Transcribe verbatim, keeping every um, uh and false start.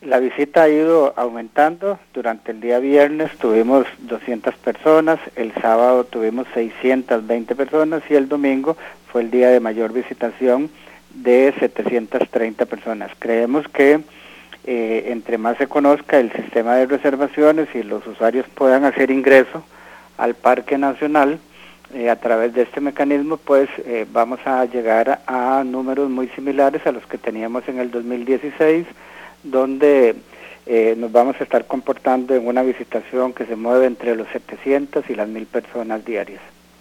La visita ha ido aumentando. Durante el día viernes tuvimos doscientas personas, el sábado tuvimos seiscientas veinte personas y el domingo fue el día de mayor visitación de setecientas treinta personas. Creemos que eh, entre más se conozca el sistema de reservaciones y los usuarios puedan hacer ingreso al Parque Nacional eh, a través de este mecanismo, pues eh, vamos a llegar a números muy similares a los que teníamos en el dos mil dieciséis, donde eh, nos vamos a estar comportando en una visitación que se mueve entre los setecientas y las mil personas diarias.